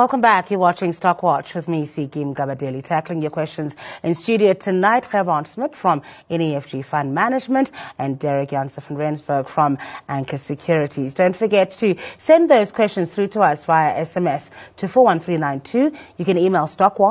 Welcome back. You're watching Stock Watch with me, Sikim Gabadeli, tackling your questions in studio tonight. Gerbrand Smit from NEFG Fund Management and Derek Janssen van Rensburg from Anchor Securities. Don't forget to send those questions through to us via SMS to 41392. You can email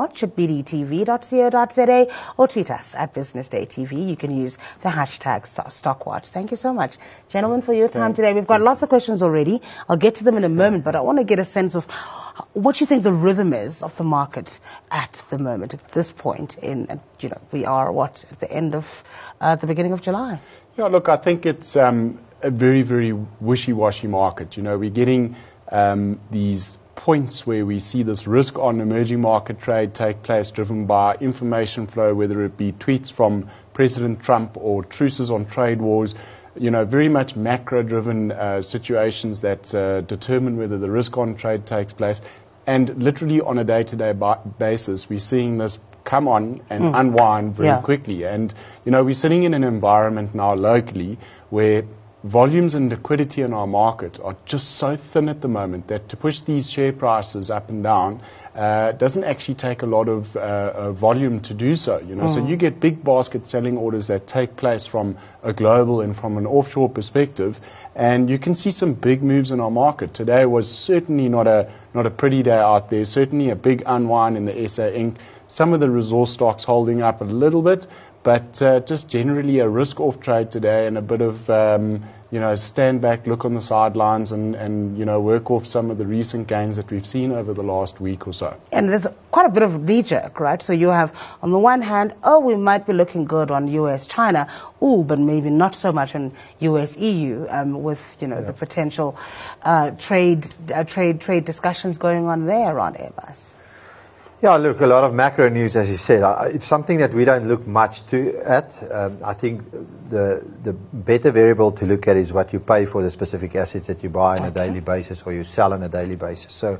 stockwatch@bdtv.co.za or tweet us at Business Day TV. You can use the hashtag Stockwatch. Thank you so much, gentlemen, for your time today. We've got lots of questions already. I'll get to them in a moment, but I want to get a sense of what you think the rhythm is of the market at the moment, at this point in, we are, at the end of, the beginning of July? Yeah, look, I think it's a very, very wishy-washy market. We're getting these points where we see this risk on emerging market trade take place driven by information flow, whether it be tweets from President Trump or truces on trade wars. Very much macro-driven situations that determine whether the risk on trade takes place. And literally on a day-to-day basis, we're seeing this come on and unwind very quickly. And, we're sitting in an environment now locally where volumes and liquidity in our market are just so thin at the moment that to push these share prices up and down doesn't actually take a lot of volume to do so. So you get big basket selling orders that take place from a global and from an offshore perspective, and you can see some big moves in our market. Today was certainly not a pretty day out there. Certainly a big unwind in the SA Inc. Some of the resource stocks holding up a little bit, but just generally a risk-off trade today and a bit of, stand back, look on the sidelines and work off some of the recent gains that we've seen over the last week or so. And there's quite a bit of knee-jerk, right? So you have, on the one hand, we might be looking good on US-China, but maybe not so much on US-EU with, the potential trade discussions going on there around Airbus. Yeah, look, a lot of macro news, as you said. It's something that we don't look much at. I think the better variable to look at is what you pay for the specific assets that you buy on a daily basis or you sell on a daily basis. So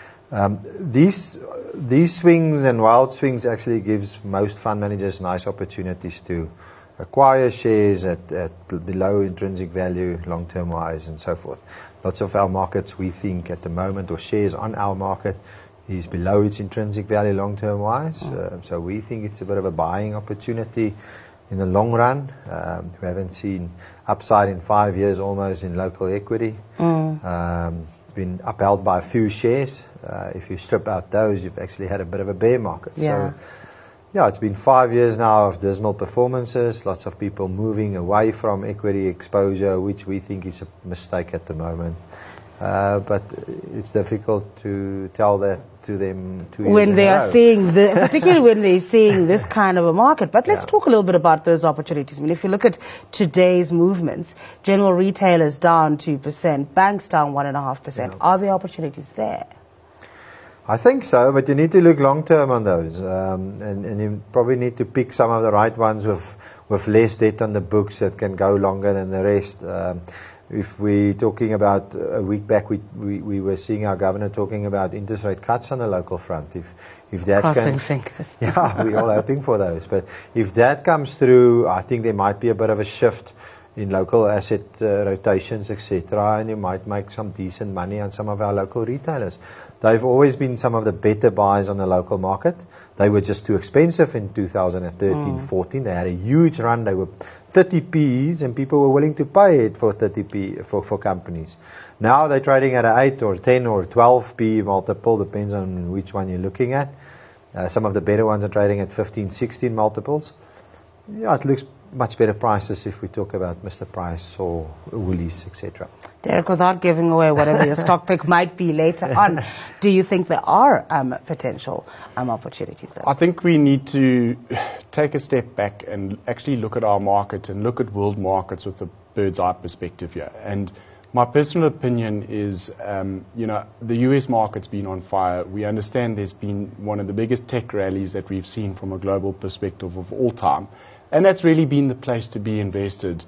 these swings and wild swings actually gives most fund managers nice opportunities to acquire shares at below intrinsic value, long-term wise, and so forth. Lots of our markets, we think at the moment, or shares on our market, is below its intrinsic value long-term wise. So we think it's a bit of a buying opportunity in the long run. We haven't seen upside in 5 years almost in local equity. Been upheld by a few shares. If you strip out those, you've actually had a bit of a bear market. Yeah. So, it's been 5 years now of dismal performances, lots of people moving away from equity exposure, which we think is a mistake at the moment. But it's difficult to tell that to them 2 years when they are seeing particularly when they're seeing this kind of a market. But let's talk a little bit about those opportunities. I mean, if you look at today's movements, general retailers down 2%, banks down 1.5%. Are there opportunities there? I think so, but you need to look long term on those, and you probably need to pick some of the right ones with less debt on the books that can go longer than the rest. If we're talking about a week back, we were seeing our governor talking about interest rate cuts on the local front. If that Crossing fingers. Yeah, we're all hoping for those. But if that comes through, I think there might be a bit of a shift in local asset rotations, etc., and you might make some decent money on some of our local retailers. They've always been some of the better buys on the local market. They were just too expensive in 2013-14. They had a huge run. They were 30 Ps, and people were willing to pay it for 30 P for companies. Now they're trading at an 8 or 10 or 12 P multiple, depends on which one you're looking at. Some of the better ones are trading at 15, 16 multiples. Yeah, it looks much better prices if we talk about Mr. Price or Woolies, etc. Derek, without giving away whatever your stock pick might be later on, do you think there are potential opportunities there? I think we need to take a step back and actually look at our market and look at world markets with a bird's eye perspective here. And my personal opinion is, the US market's been on fire. We understand there's been one of the biggest tech rallies that we've seen from a global perspective of all time. And that's really been the place to be invested,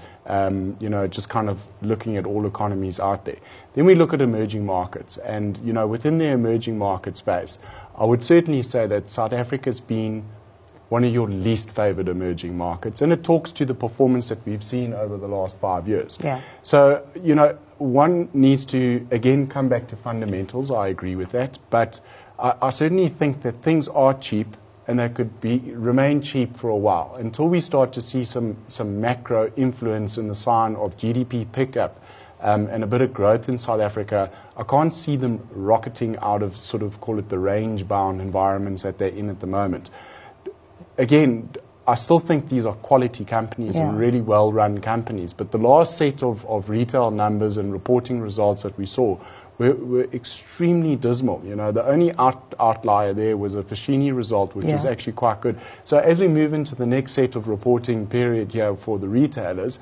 just kind of looking at all economies out there. Then we look at emerging markets. And, within the emerging market space, I would certainly say that South Africa's been one of your least favored emerging markets. And it talks to the performance that we've seen over the last 5 years. Yeah. So, one needs to, again, come back to fundamentals. I agree with that. But I certainly think that things are cheap, and they could remain cheap for a while until we start to see some macro influence in the sign of GDP pickup and a bit of growth in South Africa. I can't see them rocketing out of sort of, call it the range-bound environments that they're in at the moment. Again, I still think these are quality companies and really well-run companies, but the last set of retail numbers and reporting results that we saw were extremely dismal. The only outlier there was a Foschini result, which is actually quite good. So as we move into the next set of reporting period here for the retailers,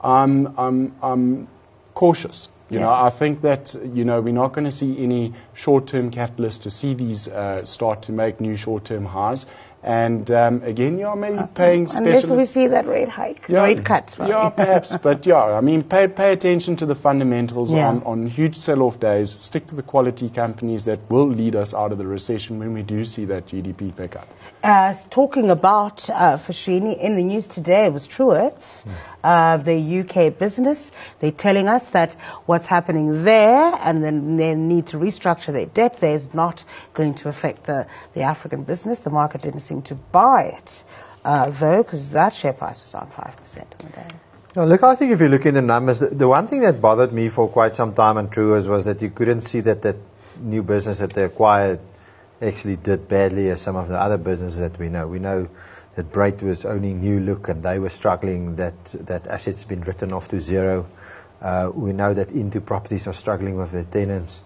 I'm cautious. I think that, we're not going to see any short-term catalyst to see these start to make new short-term highs. And again, maybe paying special... Unless we see that rate hike, rate cut. Right? Yeah, perhaps. But pay attention to the fundamentals on huge sell-off days. Stick to the quality companies that will lead us out of the recession when we do see that GDP pick up. Talking about Foschini, in the news today was Truworths, the UK business. They're telling us that what's happening there and then they need to restructure their debt there is not going to affect the African business. The market didn't seem to buy it, though, because that share price was down 5% in the day. No, look, I think if you look in the numbers, the one thing that bothered me for quite some time on Truworths was that you couldn't see that new business that they acquired actually did badly as some of the other businesses that we know. We know that Brait was owning New Look and they were struggling, that assets been written off to zero. We know that Into Properties are struggling with their tenants,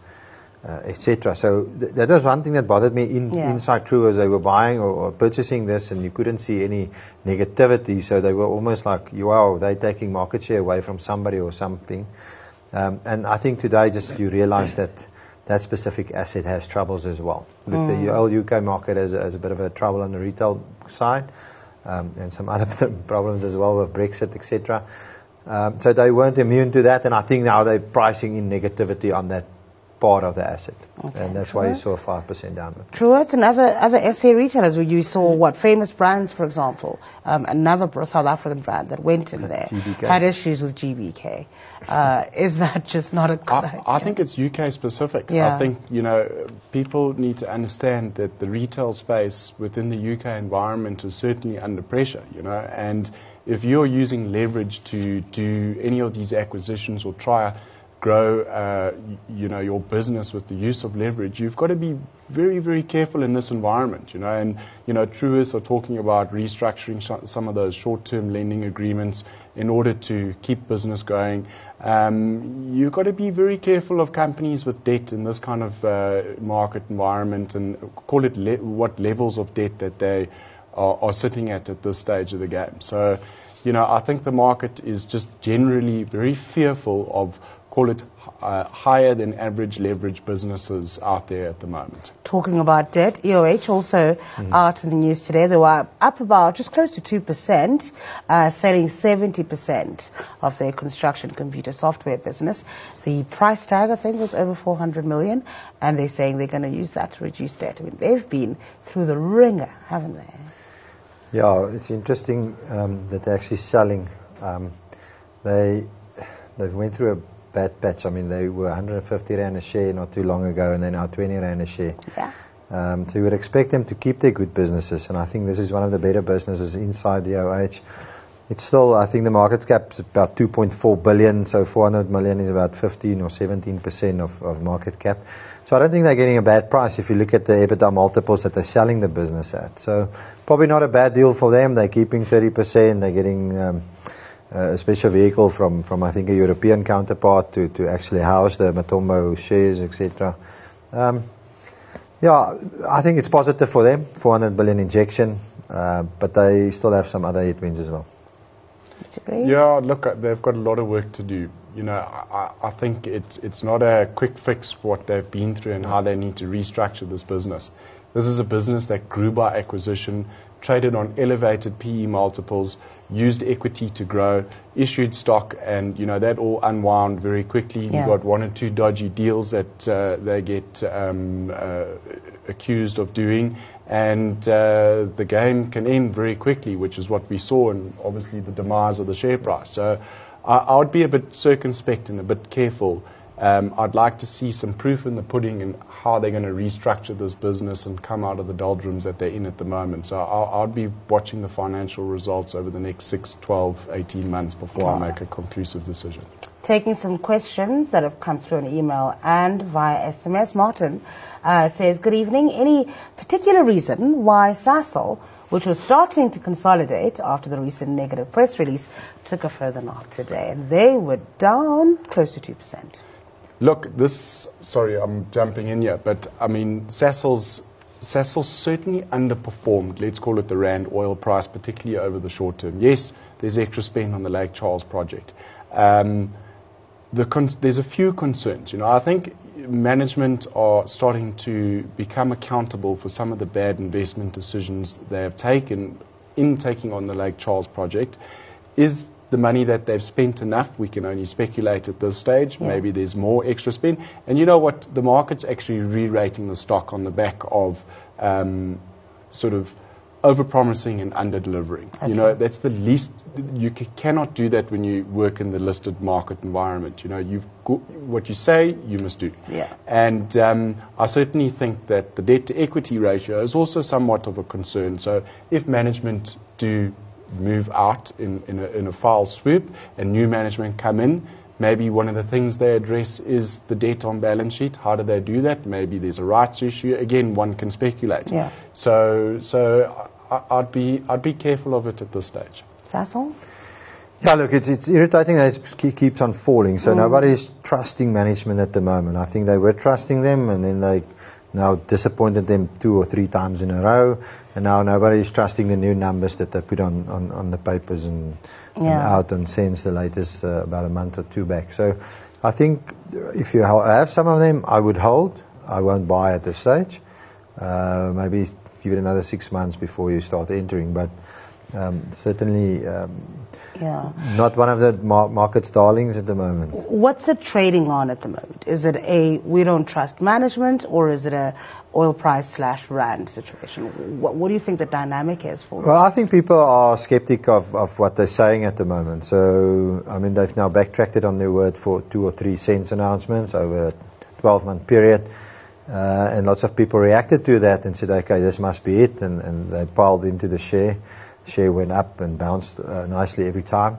etc. So that was one thing that bothered me inside Truworths. They were buying or purchasing this and you couldn't see any negativity, so they were almost like, they're taking market share away from somebody or something. And I think today just you realize that specific asset has troubles as well. Look, the whole UK market has a bit of a trouble on the retail side, and some other problems as well with Brexit, etc. So they weren't immune to that, and I think now they're pricing in negativity on that part of the asset. Okay, and that's why you saw a 5% downward. Truworths and other SA retailers where you saw Famous Brands, for example, another South African brand that went in there, GBK. Had issues with GBK. Is that just not a good idea? I think it's UK specific. Yeah. I think, people need to understand that the retail space within the UK environment is certainly under pressure, and if you're using leverage to do any of these acquisitions or try grow, your business with the use of leverage, you've got to be very, very careful in this environment, and, Truworths are talking about restructuring some of those short-term lending agreements in order to keep business going. You've got to be very careful of companies with debt in this kind of market environment and call it what levels of debt that they are sitting at this stage of the game. So, I think the market is just generally very fearful of, call it higher than average leverage businesses out there at the moment. Talking about debt, EOH also out in the news today. They were up about just close to 2%, selling 70% of their construction computer software business. The price tag, I think, was over 400 million, and they're saying they're going to use that to reduce debt. I mean, they've been through the ringer, haven't they? Yeah, it's interesting that they're actually selling. They went through a bad patch. I mean, they were 150 Rand a share not too long ago, and they're now 20 Rand a share. Yeah. So you would expect them to keep their good businesses, and I think this is one of the better businesses inside the EOH. It's still, I think the market cap is about 2.4 billion, so 400 million is about 15 or 17% of market cap. So I don't think they're getting a bad price if you look at the EBITDA multiples that they're selling the business at. So probably not a bad deal for them. They're keeping 30%. They're getting a special vehicle from I think a European counterpart to actually house the Matombo shares, etc. I think it's positive for them, 400 billion injection, but they still have some other headwinds as well. Yeah, look, they've got a lot of work to do. I think it's not a quick fix what they've been through and how they need to restructure this business. This is a business that grew by acquisition, traded on elevated PE multiples, used equity to grow, issued stock, and that all unwound very quickly. Yeah. You got one or two dodgy deals that they get accused of doing, and the game can end very quickly, which is what we saw, and obviously the demise of the share price. So I would be a bit circumspect and a bit careful. I'd like to see some proof in the pudding and how they're going to restructure this business and come out of the doldrums that they're in at the moment. So I'd be watching the financial results over the next 6, 12, 18 months before I make a conclusive decision. Taking some questions that have come through an email and via SMS. Martin says, good evening. Any particular reason why Sasol, which was starting to consolidate after the recent negative press release, took a further knock today? And they were down close to 2%. Look, sorry, I'm jumping in here, but I mean, Sasol certainly underperformed, let's call it the Rand oil price, particularly over the short term. Yes, there's extra spend on the Lake Charles project. There's a few concerns. I think management are starting to become accountable for some of the bad investment decisions they have taken in taking on the Lake Charles project. Is the money that they've spent enough? We can only speculate at this stage. Yeah. Maybe there's more extra spend. And you know what? The market's actually re-rating the stock on the back of sort of over-promising and under-delivering. Okay. That's the least. You cannot do that when you work in the listed market environment. What you say, you must do. Yeah. And I certainly think that the debt-to-equity ratio is also somewhat of a concern. So if management do move out in a foul swoop and new management come in, maybe one of the things they address is the debt on balance sheet. How do they do that? Maybe there's a rights issue. Again, one can speculate. Yeah. So I'd be careful of it at this stage. Sasol? Yeah, look, it's irritating that it keeps on falling. So nobody's trusting management at the moment. I think they were trusting them, and then they now disappointed them 2 or 3 times in a row, and now nobody's trusting the new numbers that they put on the papers and out on Sense, the latest about a month or 2 back. So I think if you have some of them, I would hold. I won't buy at this stage. Maybe give it another 6 months before you start entering, but certainly not one of the market's darlings at the moment. What's it trading on at the moment? Is it a we don't trust management, or is it a oil price / Rand situation? What do you think the dynamic is for Well, I think people are skeptic of what they're saying at the moment. So, I mean, they've now backtracked on their word for 2 or 3 cents announcements over a 12-month period. And lots of people reacted to that and said, okay, this must be it. And they piled into the share. Share went up and bounced nicely every time.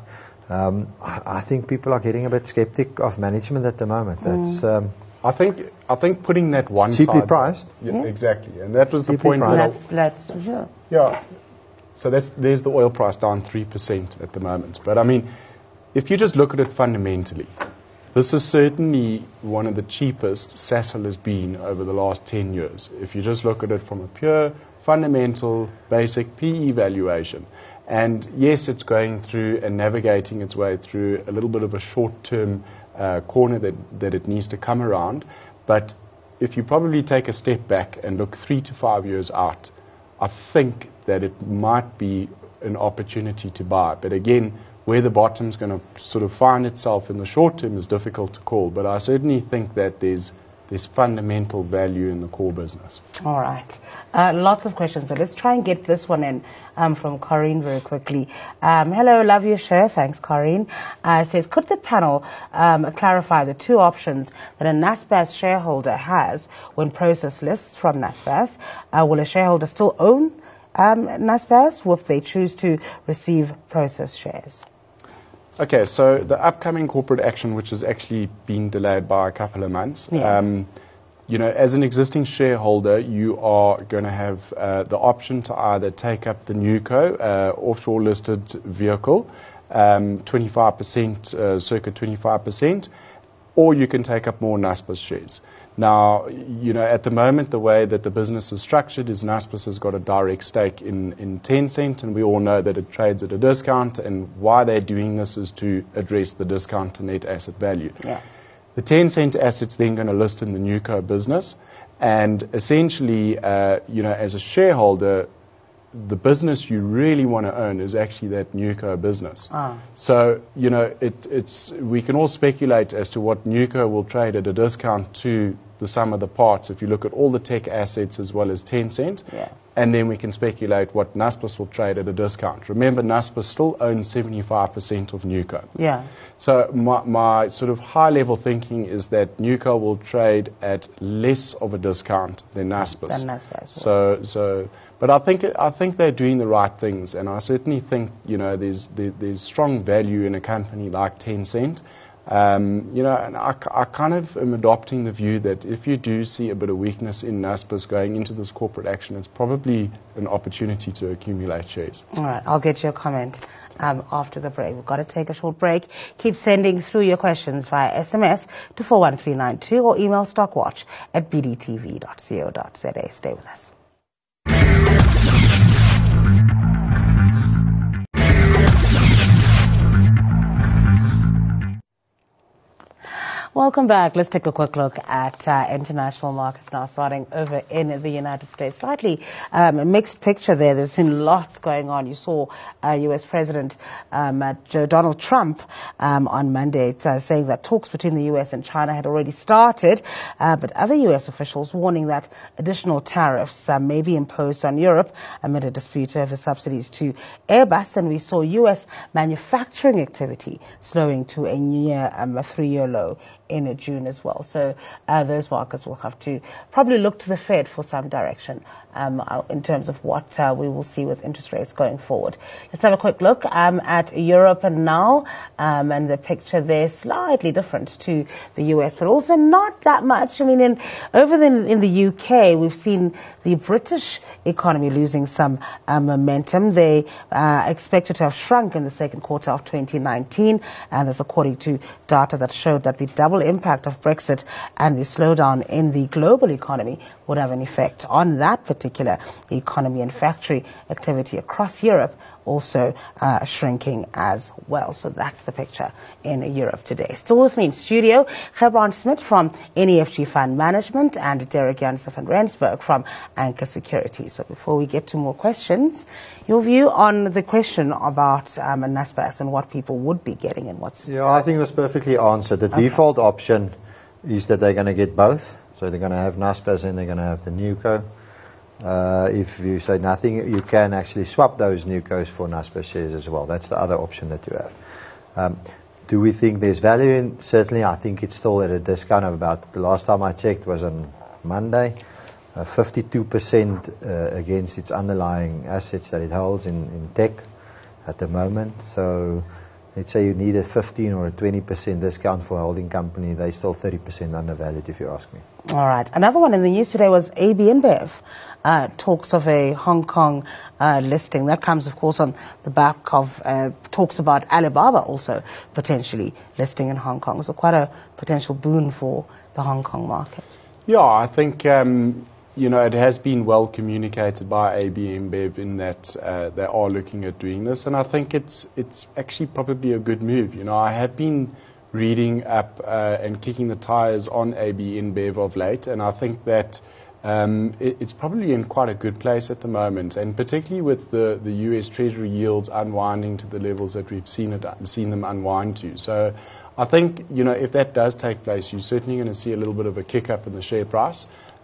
I think people are getting a bit skeptic of management at the moment. That's I think putting that one cheaply side, priced. Yeah, exactly, and that was cheaply the point. That's sure. Yeah. So there's the oil price down 3% at the moment. But I mean, if you just look at it fundamentally, this is certainly one of the cheapest Sasol has been over the last 10 years. If you just look at it from a pure fundamental, basic PE valuation. And yes, it's going through and navigating its way through a little bit of a short-term corner that it needs to come around. But if you probably take a step back and look 3 to 5 years out, I think that it might be an opportunity to buy. But again, where the bottom's going to sort of find itself in the short term is difficult to call. But I certainly think that there's fundamental value in the core business. All right. Lots of questions, but let's try and get this one in from Corrine very quickly. Hello, love your show. Thanks, Corrine. Says, could the panel clarify the 2 options that a Naspers shareholder has when Prosus lists from Naspers? Will a shareholder still own Naspers if they choose to receive Prosus shares? Okay, so the upcoming corporate action, which has actually been delayed by a couple of months, as an existing shareholder, you are going to have the option to either take up the NewCo offshore listed vehicle, 25%, circa 25%, or you can take up more Naspers shares. Now, at the moment, the way that the business is structured is Naspers has got a direct stake in Tencent, and we all know that it trades at a discount, and why they're doing this is to address the discount to net asset value. Yeah. The Tencent assets then going to list in the NewCo business, And essentially, as a shareholder, the business you really want to own is actually that Nuco business. So, we can all speculate as to what Nuco will trade at a discount to the sum of the parts if you look at all the tech assets as well as Tencent. Yeah. And then we can speculate what Naspers will trade at a discount. Remember, Naspers still owns 75% of Nuco. Yeah. So my sort of high-level thinking is that Nuco will trade at less of a discount than Naspers. But I think they're doing the right things, and I certainly think there's strong value in a company like Tencent. And I kind of am adopting the view that if you do see a bit of weakness in Naspers going into this corporate action, it's probably an opportunity to accumulate shares. All right, I'll get your comment after the break. We've got to take a short break. Keep sending through your questions via SMS to 41392 or email stockwatch@bdtv.co.za. Stay with us. Welcome back. Let's take a quick look at international markets now, starting over in the United States. Slightly a mixed picture there. There's been lots going on. You saw U.S. President Donald Trump on Monday saying that talks between the U.S. and China had already started, but other U.S. officials warning that additional tariffs may be imposed on Europe amid a dispute over subsidies to Airbus. And we saw U.S. manufacturing activity slowing to a near 3-year low in June as well. So those markets will have to probably look to the Fed for some direction in terms of what we will see with interest rates going forward. Let's have a quick look at Europe and now, and the picture there slightly different to the US, but also not that much. I mean, in the UK, we've seen the British economy losing some momentum. They expected to have shrunk in the second quarter of 2019, and that's according to data that showed that the double impact of Brexit and the slowdown in the global economy would have an effect on that particular economy, and factory activity across Europe also shrinking as well. So that's the picture in Europe today. Still with me in studio, Gebron Smith from NEFG Fund Management and Derek Janssen van Rensburg from Anchor Securities. So before we get to more questions, your view on the question about Naspers and what people would be getting and what's... Yeah, I think it was perfectly answered. The default option is that they're going to get both. So they're going to have Naspers and they're going to have the Nuco. If you say nothing, you can actually swap those Nucos for Naspers shares as well. That's the other option that you have. Do we think there's value in? Certainly, I think it's still at a discount of about, the last time I checked was on Monday, 52% against its underlying assets that it holds in tech at the moment. So let's say you need a 15 or a 20% discount for a holding company, they're still 30% undervalued if you ask me. All right. Another one in the news today was AB InBev. Talks of a Hong Kong listing. That comes, of course, on the back of talks about Alibaba also potentially listing in Hong Kong. So quite a potential boon for the Hong Kong market. Yeah, I think, it has been well communicated by AB InBev in that they are looking at doing this. And I think it's actually probably a good move. I have been reading up and kicking the tires on AB InBev of late, and I think that it's probably in quite a good place at the moment, and particularly with the US Treasury yields unwinding to the levels that we've seen them unwind to. So I think, if that does take place, you're certainly going to see a little bit of a kick up in the share price.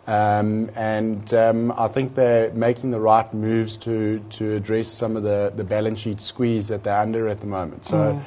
I think they're making the right moves to address some of the balance sheet squeeze that they're under at the moment. So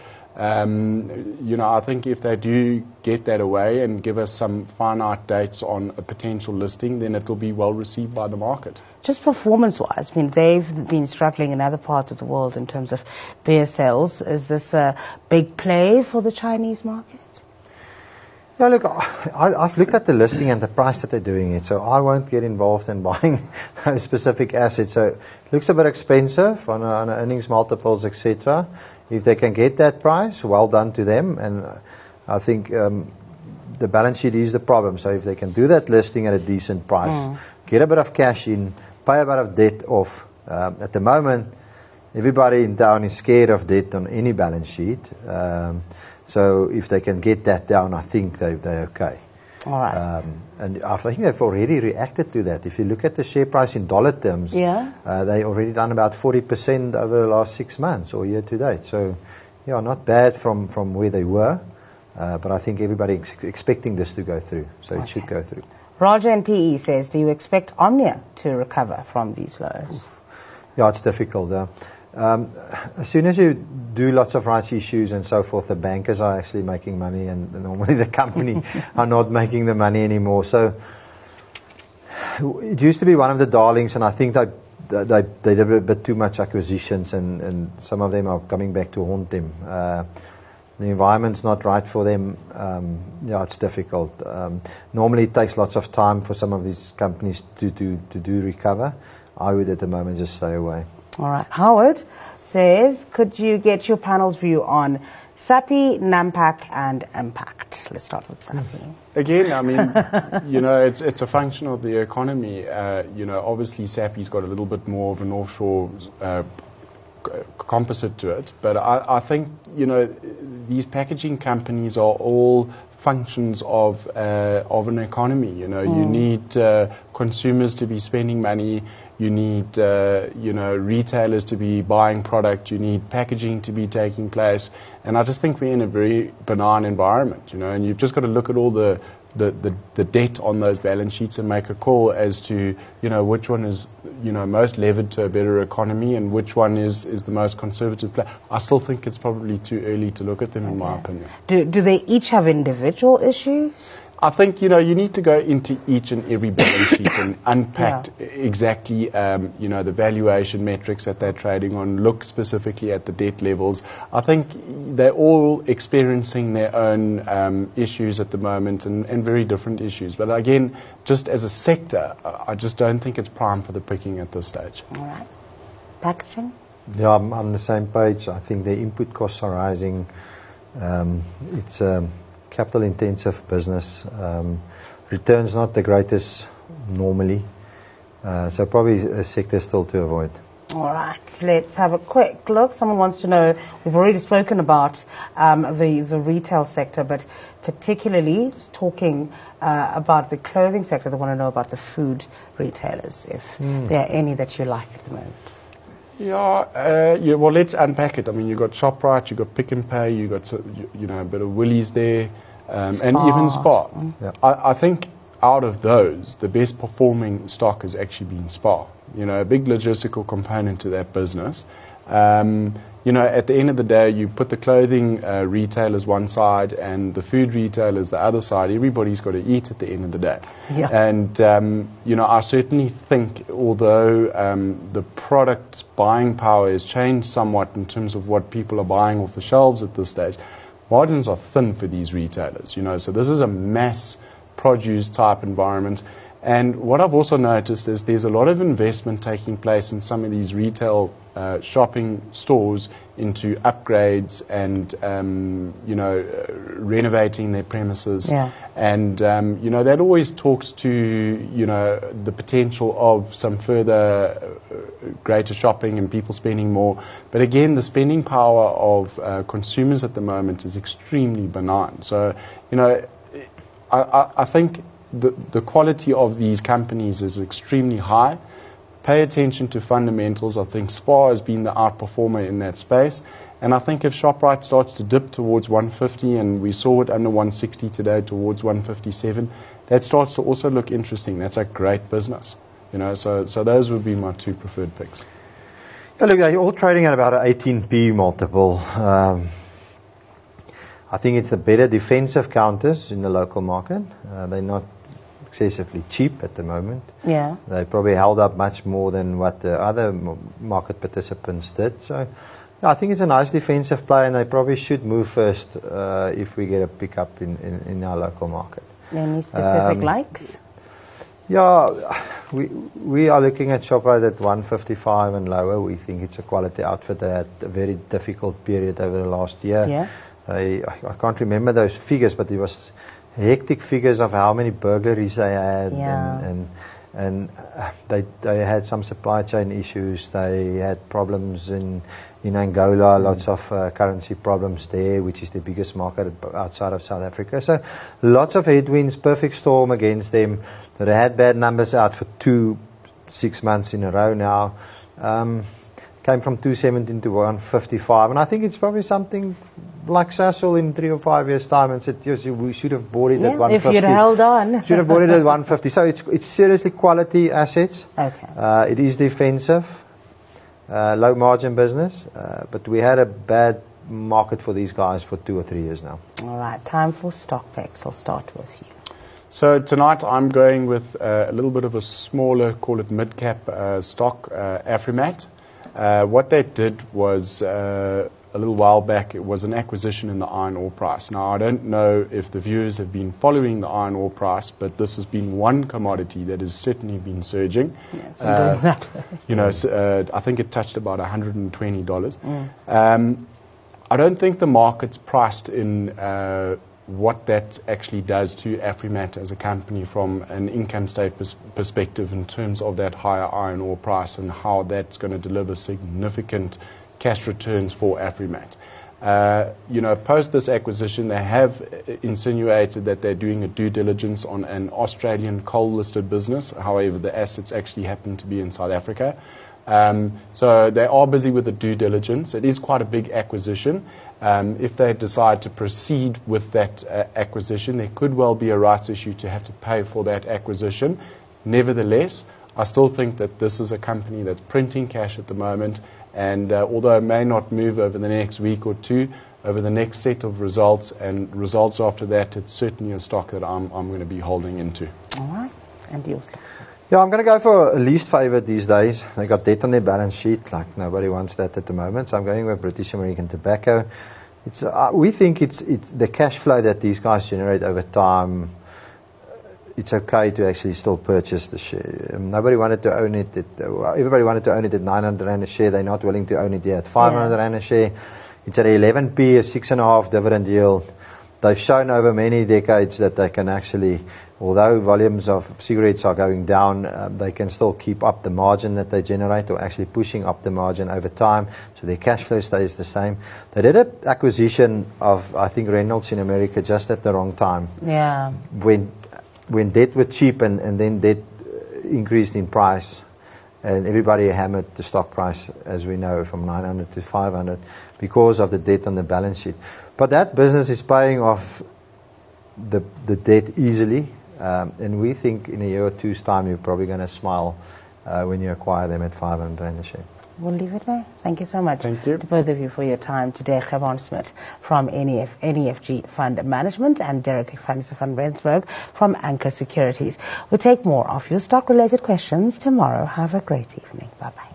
I think if they do get that away and give us some finite dates on a potential listing, then it will be well received by the market. Just performance-wise, they've been struggling in other parts of the world in terms of beer sales. Is this a big play for the Chinese market? Yeah, look, I've looked at the listing and the price that they're doing it, so I won't get involved in buying those specific assets. So it looks a bit expensive on earnings multiples, etc. If they can get that price, well done to them. And I think the balance sheet is the problem. So if they can do that listing at a decent price, get a bit of cash in, pay a bit of debt off. At the moment, everybody in town is scared of debt on any balance sheet. So if they can get that down, I think they're okay. All right. And I think they've already reacted to that. If you look at the share price in dollar terms, they already done about 40% over the last 6 months or year to date. So, yeah, not bad from where they were. But I think everybody's expecting this to go through. So it should go through. Roger and PE says, do you expect Omnia to recover from these lows? Yeah, it's difficult. As soon as you do lots of rights issues and so forth, the bankers are actually making money, and normally the company are not making the money anymore. So it used to be one of the darlings, and I think they did a bit too much acquisitions, and some of them are coming back to haunt them. The environment's not right for them. Yeah, it's difficult. Normally it takes lots of time for some of these companies to do recover. I would at the moment just stay away. All right. Howard says, could you get your panel's view on SAPI, Nampak and Impact? Let's start with SAPI. Again, I mean, it's a function of the economy. Obviously SAPI's got a little bit more of an offshore composite to it, but I think these packaging companies are all functions of an economy. You need consumers to be spending money, you need retailers to be buying product, you need packaging to be taking place, and I just think we're in a very benign environment, and you've just got to look at all the debt on those balance sheets and make a call as to which one is most levered to a better economy and which one is the most conservative play. I still think it's probably too early to look at them, in my opinion. Do they each have individual issues? I think you need to go into each and every balance sheet and unpack exactly the valuation metrics that they're trading on, look specifically at the debt levels. I think they're all experiencing their own issues at the moment, and very different issues. But again, just as a sector, I just don't think it's prime for the picking at this stage. All right. Packaging? Yeah, I'm on the same page. I think the input costs are rising. It's capital intensive business. Returns not the greatest normally. So probably a sector still to avoid. All right, let's have a quick look. Someone wants to know, we've already spoken about the retail sector, but particularly talking about the clothing sector, they want to know about the food retailers, if there are any that you like at the moment. Yeah, well, let's unpack it. I mean, you've got ShopRite, you've got Pick n Pay, you've got a bit of Woolies there, and even Spar. Yeah. I think out of those, the best performing stock has actually been Spar. A big logistical component to that business. At the end of the day, you put the clothing retailers one side and the food retailers the other side. Everybody's got to eat at the end of the day. Yeah. And, I certainly think, although the product buying power has changed somewhat in terms of what people are buying off the shelves at this stage, margins are thin for these retailers. So this is a mass produce type environment. And what I've also noticed is there's a lot of investment taking place in some of these retail shopping stores into upgrades and, renovating their premises. Yeah. And, that always talks to, the potential of some further greater shopping and people spending more. But again, the spending power of consumers at the moment is extremely benign. So, I think the quality of these companies is extremely high. Pay attention to fundamentals. I think Spar has been the outperformer in that space. And I think if ShopRite starts to dip towards 150, and we saw it under 160 today towards 157, that starts to also look interesting. That's a great business. So those would be my two preferred picks. Yeah, look, they're all trading at about an 18p multiple. I think it's the better defensive counters in the local market. They're not excessively cheap at the moment. Yeah. They probably held up much more than what the other market participants did. So I think it's a nice defensive play, and they probably should move first if we get a pickup in our local market. Any specific likes? Yeah, we are looking at ShopRite at 155 and lower. We think it's a quality outfit. They had a very difficult period over the last year. Yeah. I can't remember those figures, but it was hectic figures of how many burglaries they had, Yeah. and they had some supply chain issues. They had problems in Angola, lots of currency problems there, which is the biggest market outside of South Africa. So lots of headwinds, perfect storm against them. They had bad numbers out for 6 months in a row now. Came from 217 to 155, and I think it's probably something like Sasol in 3 or 5 years' time and said, yes, we should have bought it at 150. If you'd held on. Should have bought it at 150. So it's seriously quality assets. Okay. It is defensive, low margin business, but we had a bad market for these guys for 2 or 3 years now. All right, time for stock picks. I'll start with you. So tonight I'm going with a little bit of a smaller, call it mid-cap stock, Afrimat. What they did was a little while back, it was an acquisition in the iron ore price. Now, I don't know if the viewers have been following the iron ore price, but this has been one commodity that has certainly been surging. Yes, I'm doing that. You know, I think it touched about $120. I don't think the market's priced in what that actually does to Afrimat as a company from an income statement perspective in terms of that higher iron ore price and how that's going to deliver significant cash returns for Afrimat. You know, post this acquisition, they have insinuated that they're doing a due diligence on an Australian coal-listed business. However, the assets actually happen to be in South Africa. So they are busy with the due diligence. It is quite a big acquisition. If they decide to proceed with that acquisition, there could well be a rights issue to have to pay for that acquisition. Nevertheless, I still think that this is a company that's printing cash at the moment, and although it may not move over the next week or two, over the next set of results and results after that, it's certainly a stock that I'm going to be holding into. All right, and your stock. Yeah, I'm going to go for a least favorite these days. They got debt on their balance sheet, like nobody wants that at the moment. So I'm going with British American Tobacco. It's we think it's the cash flow that these guys generate over time. It's okay to actually still purchase the share. Nobody wanted to own it. Everybody wanted to own it at 900 Rand a share. They're not willing to own it yet at 500 Rand a share. It's at 11p, a 6.5 dividend yield. They've shown over many decades that they can actually, although volumes of cigarettes are going down, they can still keep up the margin that they generate, or actually pushing up the margin over time, so their cash flow stays the same. They did an acquisition of, I think, Reynolds in America just at the wrong time. Yeah. When debt was cheap and then debt increased in price, and everybody hammered the stock price, as we know, from 900 to 500 because of the debt on the balance sheet. But that business is paying off the debt easily. And we think in a year or two's time you're probably going to smile when you acquire them at 500 Rand a share. We'll leave it there. Thank you so much. Thank you. To both of you for your time today. Gervon Smit from NEFG Fund Management and Derek van Rensburg from Anchor Securities. We'll take more of your stock-related questions tomorrow. Have a great evening. Bye-bye.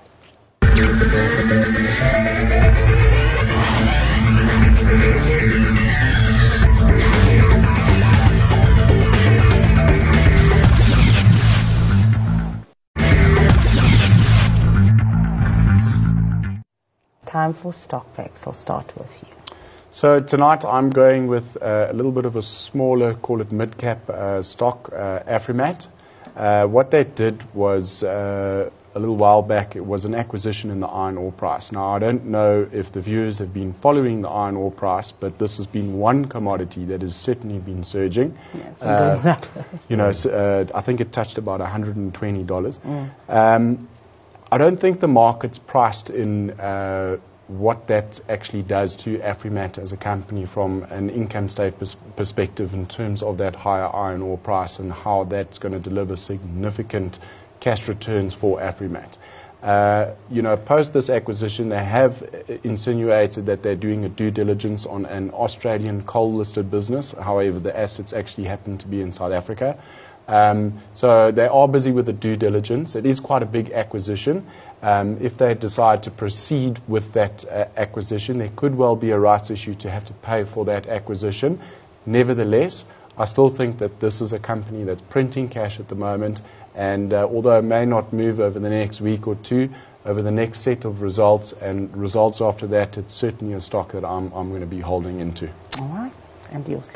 Time for stock picks. I'll start with you. So tonight I'm going with a little bit of a smaller, call it mid-cap stock, Afrimat. What they did was a little while back, it was an acquisition in the iron ore price. Now, I don't know if the viewers have been following the iron ore price, but this has been one commodity that has certainly been surging. Yes, I'm doing that. You know, I think it touched about $120. I don't think the market's priced in what that actually does to Afrimat as a company from an income statement perspective in terms of that higher iron ore price and how that's going to deliver significant cash returns for Afrimat. You know, post this acquisition, they have insinuated that they're doing a due diligence on an Australian coal-listed business. However, the assets actually happen to be in South Africa. So they are busy with the due diligence. It is quite a big acquisition. If they decide to proceed with that acquisition, there could well be a rights issue to have to pay for that acquisition. Nevertheless, I still think that this is a company that's printing cash at the moment, and although it may not move over the next week or two, over the next set of results and results after that, it's certainly a stock that I'm going to be holding into. All right, and your stock.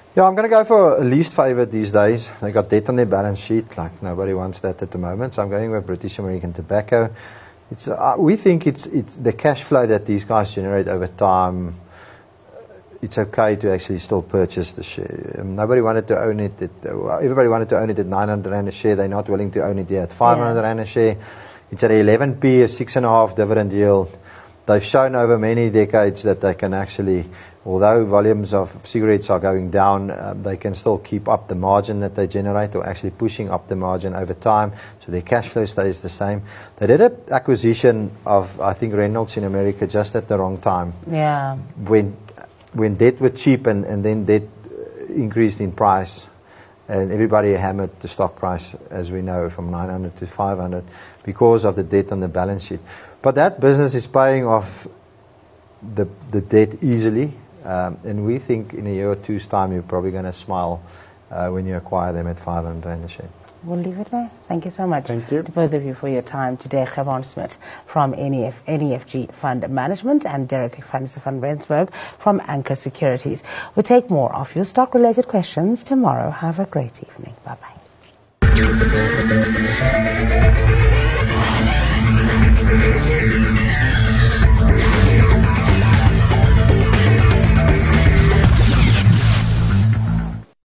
Yeah, I'm going to go for least favored these days. They got debt on their balance sheet, like nobody wants that at the moment. So I'm going with British American Tobacco. We think it's the cash flow that these guys generate over time. It's okay to actually still purchase the share. Nobody wanted to own it. Everybody wanted to own it at 900 Rand a share. They're not willing to own it yet at 500 Rand a share. It's at 11p, a 6.5 dividend yield. They've shown over many decades that they can actually, although volumes of cigarettes are going down, they can still keep up the margin that they generate, or actually pushing up the margin over time. So their cash flow stays the same. They did an acquisition of, I think, Reynolds in America just at the wrong time. Yeah. When debt was cheap and then debt increased in price, and everybody hammered the stock price, as we know, from 900 to 500 because of the debt on the balance sheet. But that business is paying off the debt easily, and we think in a year or two's time you're probably going to smile when you acquire them at 500 Rand a share. We'll leave it there. Thank you so much. Thank you. To both of you for your time today. Gervon Smit from NEFG Fund Management and Derek van Rensburg from Anchor Securities. We'll take more of your stock-related questions tomorrow. Have a great evening. Bye-bye.